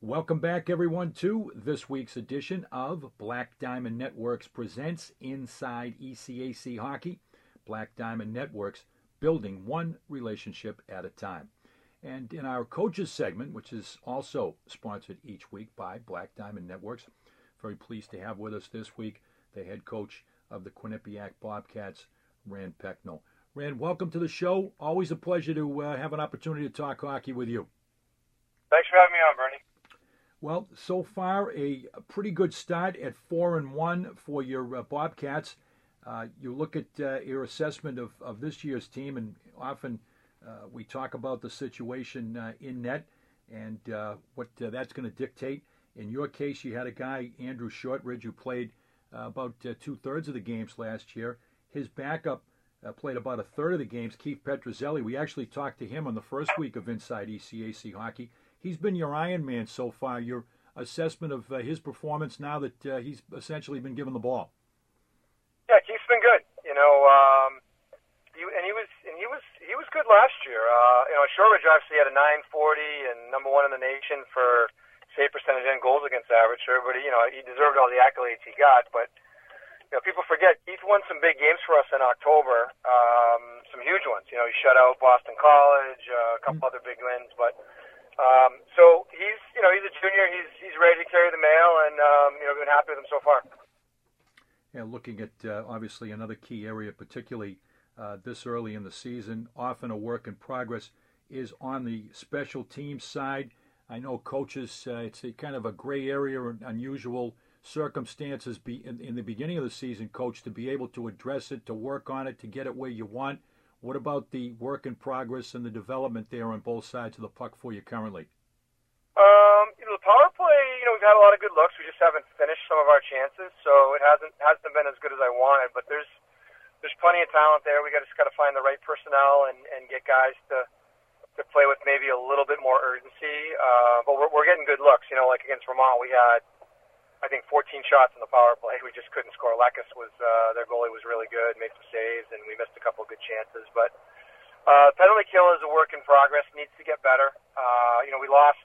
Welcome back, everyone, to this week's edition of Black Diamond Networks Presents Inside ECAC Hockey. Black Diamond Networks, building one relationship at a time. And in our coaches segment, which is also sponsored each week by Black Diamond Networks, very pleased to have with us this week the head coach of the Quinnipiac Bobcats, Rand Pecknold. Rand, welcome to the show. Always a pleasure to have an opportunity to talk hockey with you. Thanks for having me on, Bernie. Well, so far a pretty good start at 4-1 for your Bobcats. You look at your assessment of this year's team, and often we talk about the situation in net and what that's going to dictate. In your case, you had a guy, Andrew Shortridge, who played about two-thirds of the games last year. His backup played about a third of the games, Keith Petruzzelli. We actually talked to him on the first week of Inside ECAC Hockey. He's been your Iron Man so far. Your assessment of his performance now that he's essentially been given the ball. Yeah, Keith's been good. He was good last year. Shortridge obviously had a 940 and number one in the nation for save percentage and goals against average. So everybody, he deserved all the accolades he got. But people forget Keith won some big games for us in October. Some huge ones. He shut out Boston College, a couple other big wins, but. So he's a junior. He's ready to carry the mail, and we've been happy with him so far. Yeah, looking at obviously another key area, particularly this early in the season, often a work in progress, is on the special teams side. I know coaches, it's a kind of a gray area or unusual circumstances in the beginning of the season, coach, to be able to address it, to work on it, to get it where you want. What about the work in progress and the development there on both sides of the puck for you currently? The power play, we've had a lot of good looks. We just haven't finished some of our chances, so it hasn't been as good as I wanted. But there's plenty of talent there. We just got to find the right personnel and get guys to play with maybe a little bit more urgency. But we're getting good looks. Like against Vermont, we had I think 14 shots in the power play. We just couldn't score. Lekas was their goalie was really good, made some saves, and we missed a couple of good chances. But penalty kill is a work in progress. Needs to get better. We lost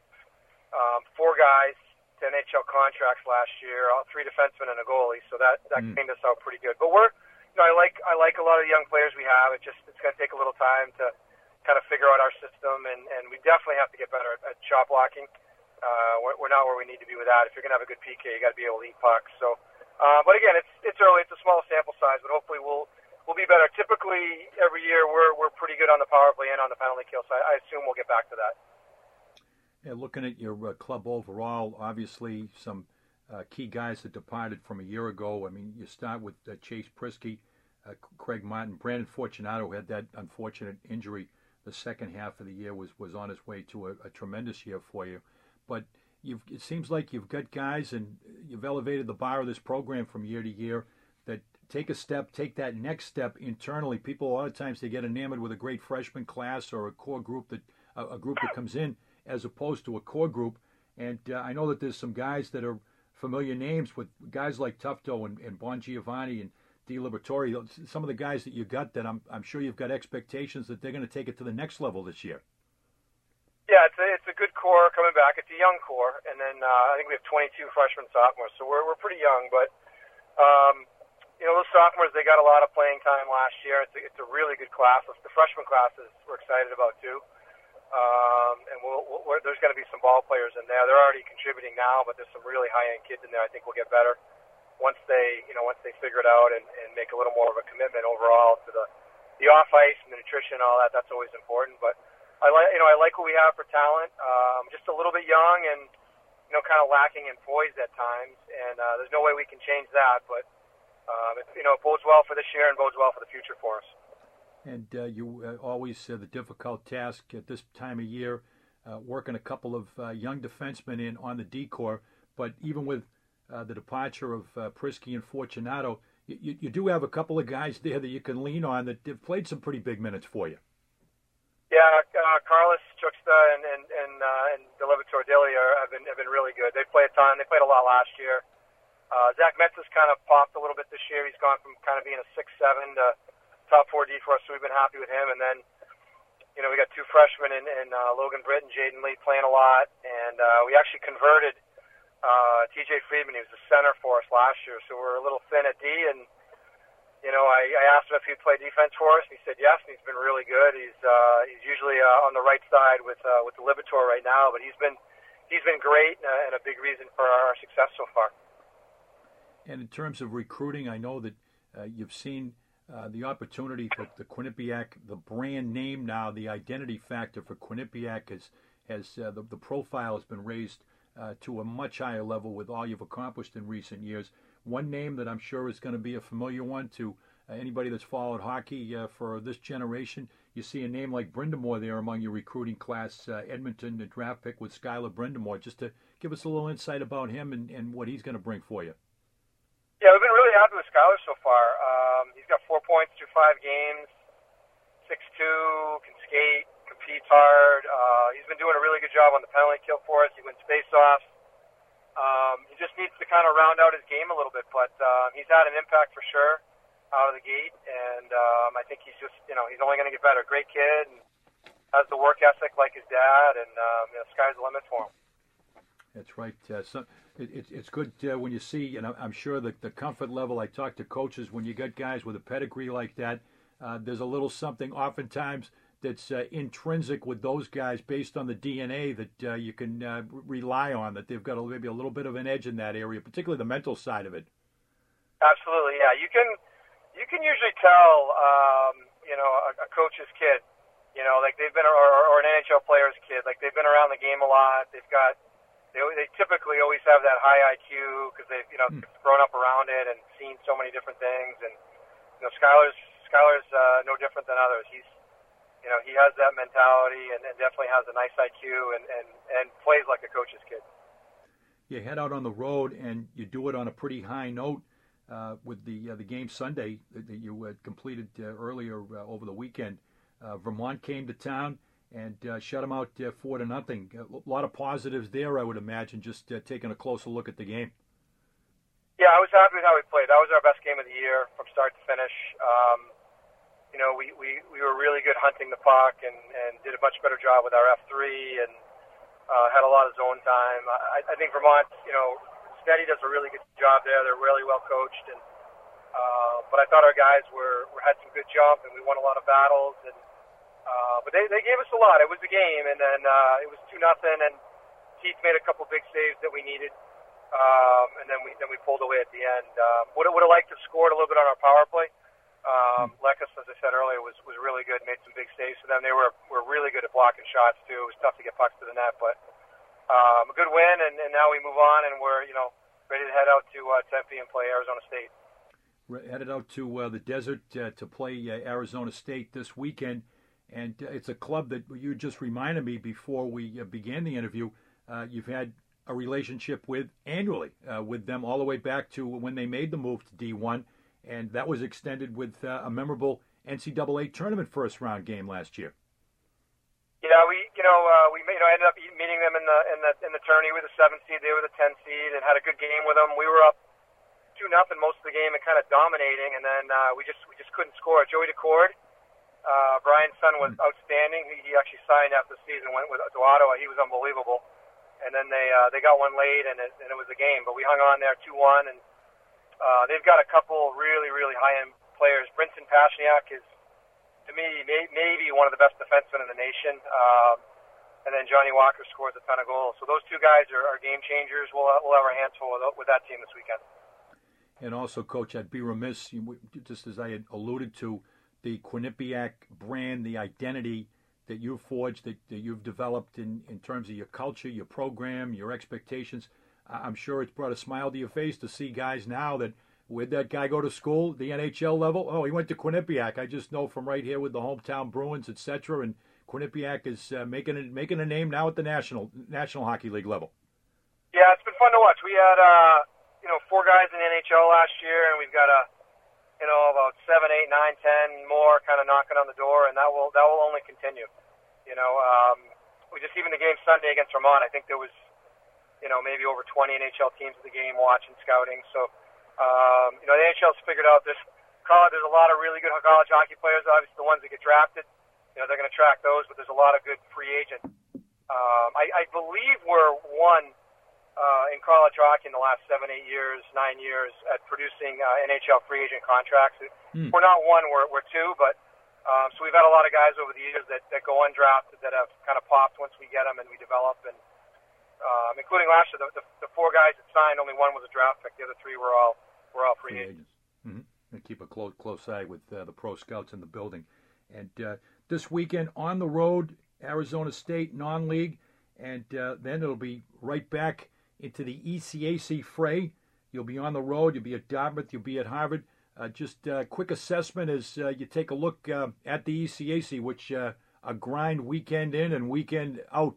4 guys to NHL contracts last year, 3 defensemen and a goalie. So that cleaned us out pretty good. But I like a lot of the young players we have. It's going to take a little time to kind of figure out our system, and we definitely have to get better at shot blocking. We're not where we need to be with that. If you're going to have a good PK, you got to be able to eat pucks. So, but again, it's early. It's a small sample size, but hopefully we'll be better. Typically, every year we're pretty good on the power play and on the penalty kill. So I assume we'll get back to that. Yeah, looking at your club overall, obviously some key guys that departed from a year ago. I mean, you start with Chase Prisky, Craig Martin, Brandon Fortunato had that unfortunate injury. The second half of the year was on his way to a tremendous year for you. But it seems like you've got guys, and you've elevated the bar of this program from year to year, that take that next step internally. People, a lot of times, they get enamored with a great freshman class or a core group a group that comes in as opposed to a core group. And I know that there's some guys that are familiar names with guys like Tufto and Bon Giovanni and Di Liberatore. Some of the guys that you got that I'm sure you've got expectations that they're going to take it to the next level this year. Yeah, it's a good core coming back. It's a young core, and then I think we have 22 freshmen, sophomores, so we're pretty young. But those sophomores, they got a lot of playing time last year. It's a really good class. The freshman classes we're excited about too. And there's going to be some ball players in there. They're already contributing now, but there's some really high-end kids in there. I think we'll get better once they figure it out and make a little more of a commitment overall to the off ice and the nutrition and all that. That's always important, but. I like what we have for talent. Just a little bit young and kind of lacking in poise at times, and there's no way we can change that. But it bodes well for this year and bodes well for the future for us. And you always the difficult task at this time of year, working a couple of young defensemen in on the D-core. But even with the departure of Prisky and Fortunato, you do have a couple of guys there that you can lean on that have played some pretty big minutes for you. Yeah, Carlos Chuxta and Di Liberatore have been really good. They play a ton. They played a lot last year. Zach Metz has kind of popped a little bit this year. He's gone from kind of being a 6-7 to top 4 D for us, so we've been happy with him. And then we got two freshmen in Logan Britt and Jaden Lee playing a lot, and we actually converted TJ Friedman. He was the center for us last year, so we're a little thin at D, and I asked him if he'd play defense for us, and he said yes, and he's been really good. He's usually on the right side with the Libitor right now, but he's been great and a big reason for our success so far. And in terms of recruiting, I know that you've seen the opportunity for the Quinnipiac, the brand name now, the identity factor for Quinnipiac has the profile has been raised to a much higher level with all you've accomplished in recent years. One name that I'm sure is going to be a familiar one to anybody that's followed hockey for this generation. You see a name like Brind'Amour there among your recruiting class, Edmonton, the draft pick with Skylar Brind'Amour. Just to give us a little insight about him and what he's going to bring for you. Yeah, we've been really happy with Skylar so far. He's got 4 points through 5 games, 6'2", can skate, competes hard. He's been doing a really good job on the penalty kill for us. He wins face-offs. He just needs to kind of round out his game a little bit, but he's had an impact for sure out of the gate, and I think he's just, he's only going to get better. Great kid, and has the work ethic like his dad, and sky's the limit for him. That's right. So it's good when you see, and I'm sure the comfort level. I talk to coaches when you got guys with a pedigree like that. There's a little something oftentimes that's intrinsic with those guys based on the DNA that you can rely on, that they've got maybe a little bit of an edge in that area, particularly the mental side of it. Absolutely, yeah. You can usually tell, a coach's kid, like they've been, or an NHL player's kid, like they've been around the game a lot. They typically always have that high IQ because they've, grown up around it and seen so many different things. And, Skylar's no different than others. He has that mentality and definitely has a nice IQ and plays like a coach's kid. You head out on the road and you do it on a pretty high note with the game Sunday that you completed earlier over the weekend. Vermont came to town and shut them out 4-0. A lot of positives there, I would imagine, just taking a closer look at the game. Yeah, I was happy with how we played. That was our best game of the year from start to finish. We were really good hunting the puck and did a much better job with our F3 and had a lot of zone time. I think Vermont, Steady does a really good job there. They're really well coached, but I thought our guys had some good jump and we won a lot of battles. But they gave us a lot. It was the game, and then it was 2-0, and Keith made a couple big saves that we needed, and then we pulled away at the end. Would have liked to have scored a little bit on our power play. Lekas, as I said earlier, was really good, made some big saves for them. They were really good at blocking shots too. It was tough to get pucks to the net, but a good win, and now we move on, and we're ready to head out to Tempe and play Arizona State. Headed out to the desert to play Arizona State this weekend. And it's a club that you just reminded me before we began the interview. You've had a relationship with annually with them all the way back to when they made the move to D1, and that was extended with a memorable NCAA tournament first-round game last year. Yeah, we ended up meeting them in the tourney. We were the 7th seed, they were the 10th seed, and had a good game with them. We were up 2-0 most of the game and kind of dominating, and then we just couldn't score. Joey Decord. Brian's son was outstanding. He actually signed after the season, went to Ottawa. He was unbelievable. And then they got one late, and it was a game. But we hung on there 2-1, and they've got a couple really, really high-end players. Brinson Pashniak is, to me, maybe one of the best defensemen in the nation. And then Johnny Walker scores a ton of goals. So those two guys are game changers. We'll have our hands full with that team this weekend. And also, Coach, I'd be remiss, just as I had alluded to, the Quinnipiac brand, the identity that you've forged, that you've developed in terms of your culture, your program, your expectations. I'm sure it's brought a smile to your face to see guys now that, where'd that guy go to school, the NHL level? Oh, he went to Quinnipiac. I just know from right here with the hometown Bruins, etc. And Quinnipiac is making a name now at the National Hockey League level. Yeah, it's been fun to watch. We had 4 guys in the NHL last year, and we've got about 7, 8, 9, 10 more kind of knocking on the door, and that will only continue. We just, even the game Sunday against Vermont, I think there was, maybe over 20 NHL teams at the game watching, scouting. So, the NHL's figured out there's a lot of really good college hockey players, obviously the ones that get drafted. they're going to track those, but there's a lot of good free agents. I believe we're one in college hockey in the last 7, 8 years, 9 years at producing NHL free agent contracts. We're not one, we're two, but so we've had a lot of guys over the years that go undrafted that have kind of popped once we get them and we develop, and including last year, the 4 guys that signed, only one was a draft pick. The other 3 were all free agents. Mm-hmm. And keep a close eye with the pro scouts in the building. And this weekend on the road, Arizona State non-league, and then it'll be right back into the ECAC fray. You'll be on the road. You'll be at Dartmouth. You'll be at Harvard. Just a quick assessment as you take a look at the ECAC, which a grind weekend in and weekend out.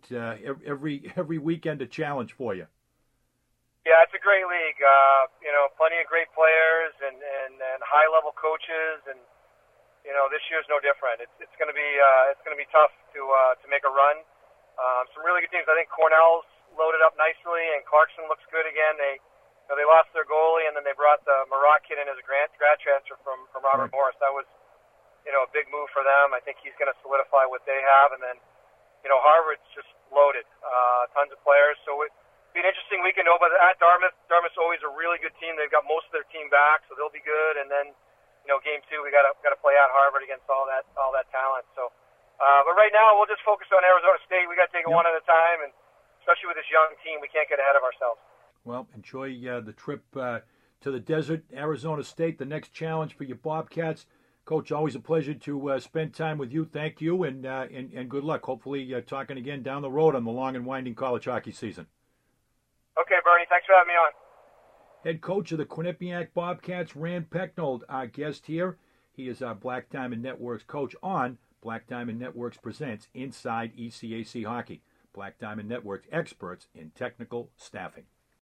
Every weekend a challenge for you. Yeah, it's a great league. Plenty of great players and high-level coaches, and this year's no different. It's going to be tough to make a run. Some really good teams. I think Cornell's loaded up nicely, and Clarkson looks good again. They lost their goalie, and then they brought the Maroc kid in as a grad transfer from Robert Morris. That was a big move for them. I think he's going to solidify what they have, and then Harvard's just loaded, tons of players. So it'll be an interesting weekend. But at Dartmouth's always a really good team. They've got most of their team back, so they'll be good. And then game 2 we got to play at Harvard against all that talent. So, but right now we'll just focus on Arizona State. We got to take it one at a time, and especially with this young team, we can't get ahead of ourselves. Well, enjoy the trip to the desert, Arizona State. The next challenge for your Bobcats. Coach, always a pleasure to spend time with you. Thank you, and good luck. Hopefully talking again down the road on the long and winding college hockey season. Okay, Bernie. Thanks for having me on. Head coach of the Quinnipiac Bobcats, Rand Pecknold, our guest here. He is our Black Diamond Networks coach on Black Diamond Networks Presents Inside ECAC Hockey. Black Diamond Networks experts in technical staffing.